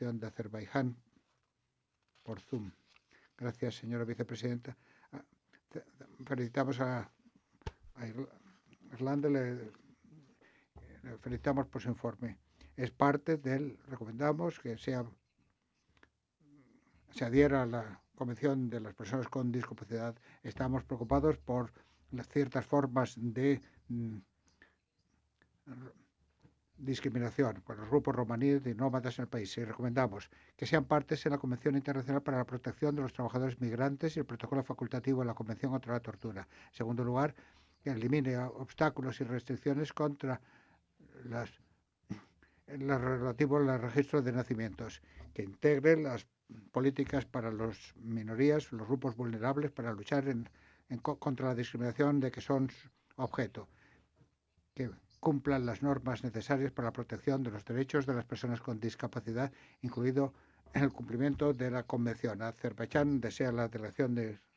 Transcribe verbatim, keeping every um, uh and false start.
delegación de Azerbaiyán por Zoom. Gracias, señora vicepresidenta. Felicitamos a, a Irlanda, le, le felicitamos por su informe. Es parte del, recomendamos que sea, se adhiera a la Convención de las Personas con Discapacidad. Estamos preocupados por las ciertas formas de mm, discriminación por los grupos romaníes de nómadas en el país. Y recomendamos que sean partes en la Convención Internacional para la Protección de los Trabajadores Migrantes y el protocolo facultativo de la Convención contra la Tortura. En segundo lugar, que elimine obstáculos y restricciones contra las, lo relativo al registro de nacimientos, que integre las políticas para las minorías, los grupos vulnerables, para luchar en, en, contra la discriminación de que son objeto, que cumplan las normas necesarias para la protección de los derechos de las personas con discapacidad, incluido en el cumplimiento de la Convención. Azerbaiyán desea la delegación de